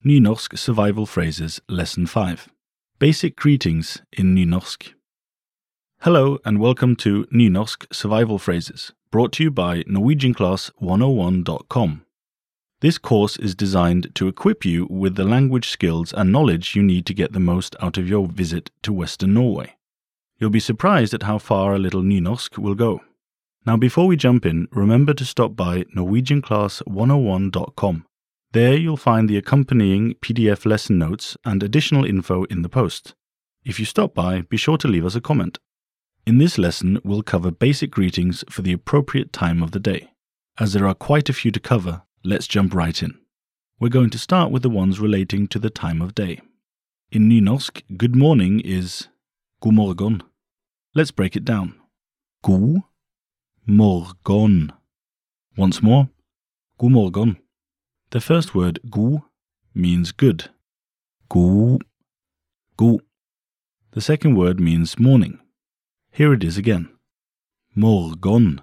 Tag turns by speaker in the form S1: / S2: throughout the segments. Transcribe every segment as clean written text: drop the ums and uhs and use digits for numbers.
S1: Nynorsk Survival Phrases Lesson 5. Basic Greetings in Nynorsk. Hello and welcome to Nynorsk Survival Phrases, brought to you by NorwegianClass101.com. This course is designed to equip you with the language skills and knowledge you need to get the most out of your visit to Western Norway. You'll be surprised at how far a little Nynorsk will go. Now before we jump in, remember to stop by NorwegianClass101.com. There you'll find the accompanying PDF lesson notes and additional info in the post. If you stop by, be sure to leave us a comment. In this lesson, we'll cover basic greetings for the appropriate time of the day. As there are quite a few to cover, let's jump right in. We're going to start with the ones relating to the time of day. In Nynorsk, good morning is god morgon. Let's break it down. God morgon. Once more, god morgon. The first word, god, means good. God. The second word means morning. Here it is again. Morgon.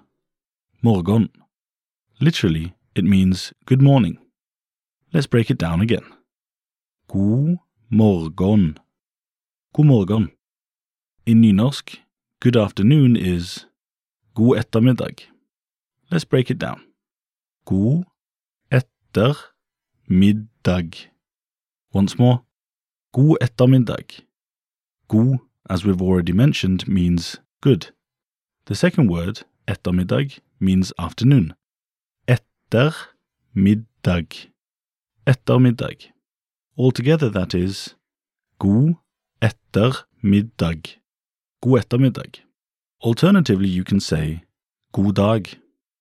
S1: Literally, it means good morning. Let's break it down again. God morgon. In Nynorsk, good afternoon is god ettermiddag. Let's break it down. God ettermiddag. Once more, god ettermiddag. God, as we've already mentioned, means good. The second word, ettermiddag, means afternoon. Ettermiddag. Altogether that is god ettermiddag. Alternatively, you can say god dag.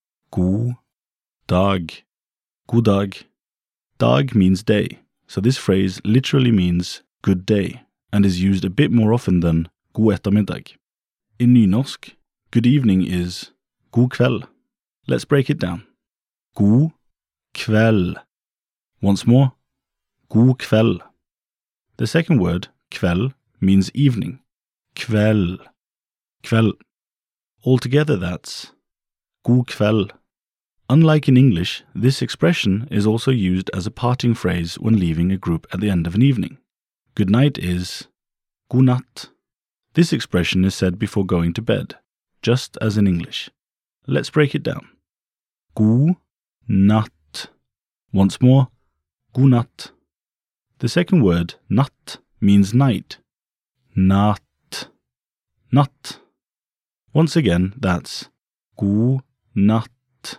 S1: Dag means day, so this phrase literally means good day and is used a bit more often than god ettermiddag. In Nynorsk, good evening is god kveld. Let's break it down. God kveld. Once more, god kveld. The second word, kveld, means evening. Kveld. Altogether that's god kveld. Unlike in English, this expression is also used as a parting phrase when leaving a group at the end of an evening. Good night is god natt. This expression is said before going to bed, just as in English. Let's break it down. God natt. Once more, god natt. The second word, natt, means night. Natt. Once again, that's god natt.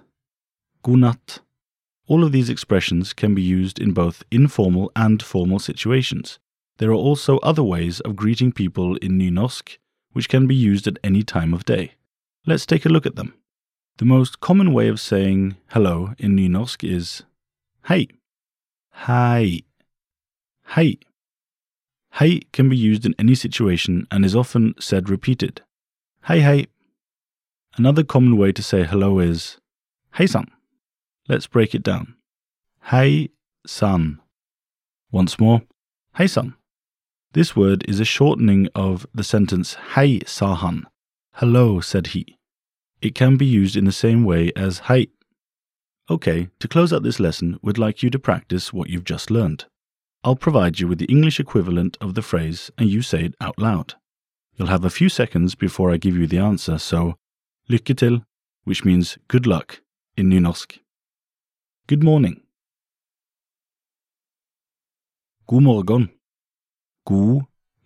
S1: All of these expressions can be used in both informal and formal situations. There are also other ways of greeting people in Nynorsk, which can be used at any time of day. Let's take a look at them. The most common way of saying hello in Nynorsk is hei. Hei. Hei can be used in any situation and is often said repeated. Hei. Another common way to say hello is hei sann. Let's break it down. Hei sann. Once more, hei sann. This word is a shortening of the sentence hei sa han. Hello, said he. It can be used in the same way as hei. Okay, to close out this lesson, we'd like you to practice what you've just learned. I'll provide you with the English equivalent of the phrase and you say it out loud. You'll have a few seconds before I give you the answer, so lykke til, which means good luck in Nynorsk. Good morning. God morgon. God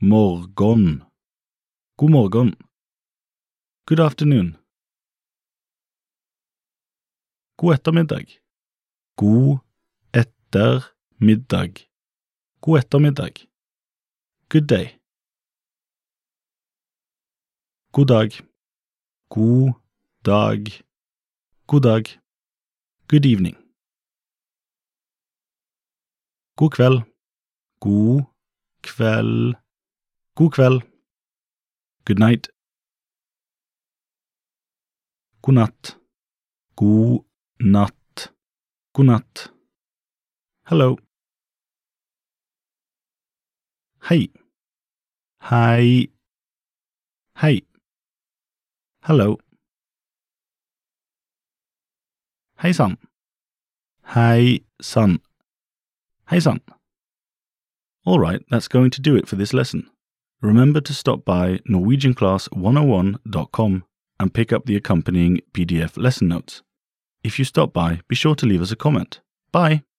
S1: morgon. Good afternoon. God ettermiddag. God ettermiddag. Good day. God dag. Good evening. God kveld. Good night. God natt. Hello. Hei. Hello. Hei sann. Hei sann. Alright, that's going to do it for this lesson. Remember to stop by norwegianclass101.com and pick up the accompanying PDF lesson notes. If you stop by, be sure to leave us a comment. Bye!